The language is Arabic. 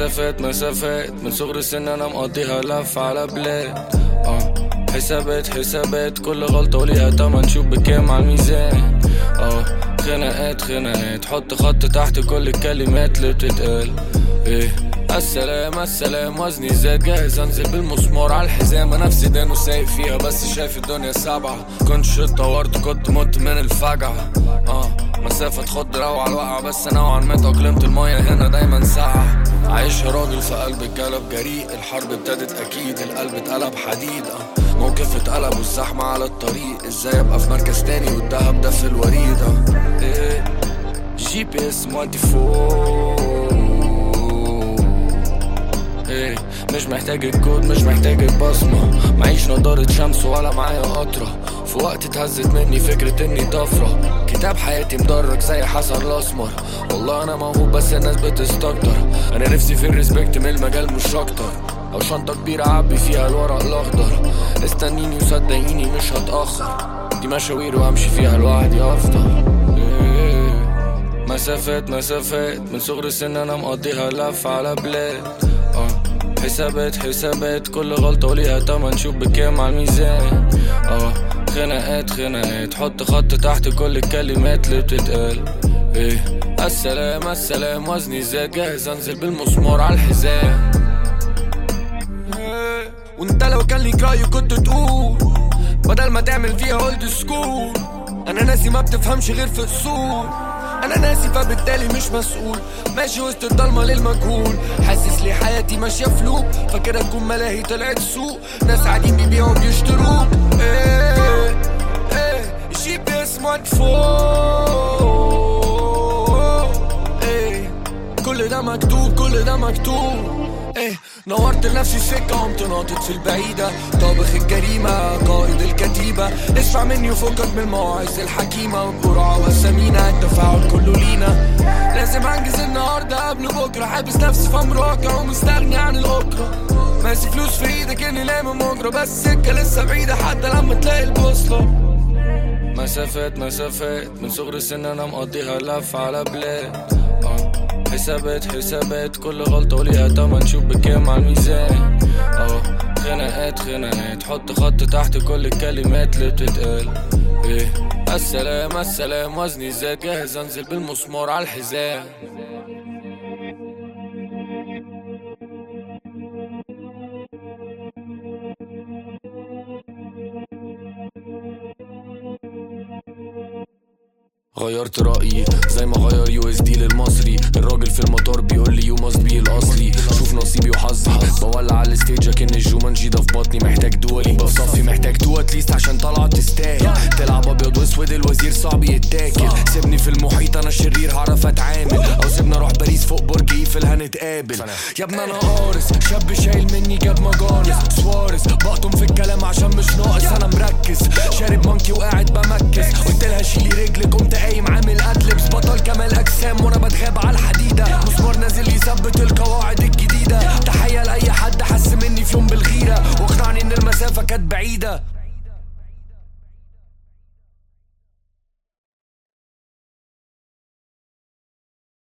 مسافات من صغر السن انا مقضيها لف على بلاد. حسابات كل غلطة وليها تمن، شوف بكام على الميزان. خناقات حط خط تحت كل الكلمات اللي بتتقال. السلام وزني زاد، جاهز انزل بالمسمار على الحزام. انا في سيدان وسايق فيها بس شايف الدنيا سبعة. كنتش اتطورت كنت مت من الفجعة. مسافة تخد روعة الوقعة بس نوعا ما تأقلمت، المية هنا دايما ساقعة. عايشها راجل في قلب الجلب جريء، الحرب ابتدت اكيد القلب اتقلب حديد. موقف اتقلب والزحمة على الطريق، ازاي ابقى في مركز تاني والدهب ده في الوريد. GPS مودي فوق، مش محتاج الكود مش محتاج البصمة. معيش نضارة شمس ولا معايا قطرة، في وقت اتهزت مني فكرة اني طفرة. كتاب حياتي مدرج زي حسن الاسمر، والله انا موهوب بس الناس بتستكتر. انا نفسي في الريسبكت من المجال مش اكتر، او شنطة كبيرة عبي فيها الورق الاخضر. استنيني وصدقيني مش هتأخر، دي مشاوير وامشي فيها لوحدي افضل. مسافات من صغر السن انا مقضيها لف على بلاد. حسابات كل غلطة وليها تمن، شوف بكام على الميزان. خناقات حط خط تحت كل الكلمات اللي بتتقال. السلام وزني زاد، جاهز انزل بالمسمار على الحزام. وانت لو كان ليك رأي كنت تقول، بدل ما تعمل فيها اولد سكول. انا ناسي ما بتفهمش غير في اصول، انا ناسي فبالتالي مش مسؤول. ماشي وسط الضلمة للمجهول، حاسس لي حياتي ماشية فلوك. فاكرها تكون ملاهي طلعت سوق، ناس قاعدين بيبيعوا بيشتروك. GPS مودي فوق، كل ده مكتوب. نورت لنفسي السكة قمت ناطط في البعيدة. طابخ الجريمة قائد الكتيبة، اسمع مني وفكك من المواعظ الحكيمة. والجرعة والسمينة التفاعل كله لينا، لازم انجز النهاردة قبل بكرة. حابس نفسي في امر واقع ومستغني عن الاكرة. ماسي فلوس في ايدك اني لامم مجرى، بس السكة لسه بعيدة حتى لما تلاقي البوصلة. مسافات من صغر السن انا مقضيها لف على بلاد. حسابات كل غلطة وليها تمن، شوف بكام على الميزان. خناقات حط خط تحت كل الكلمات اللي بتتقال. السلام وزني زاد، جاهز انزل بالمسمار على الحزام. غيرت رأيي زي ما غير USD للمصري. الراجل في المطار بيقول لي you must be الأصلي. شوف نصيبي وحظي، بولع على الستيج اكن الجومانجي ده في بطني. محتاج دوالي بصفي، محتاج تو اتليست عشان طلعت تستاهل. تلعب ابيض واسود الوزير صعب يتاكل. سيبني في المحيط انا شرير هعرف اتعامل، او سيبنا اروح باريس فوق برج ايفل هنتقابل. يا ابني انا قارس شاب شايل مني جاب مجانس. سوارز بقطم في الكلام عشان مش ناقص، انا مركز شارب مانكي وقاعد بمكس.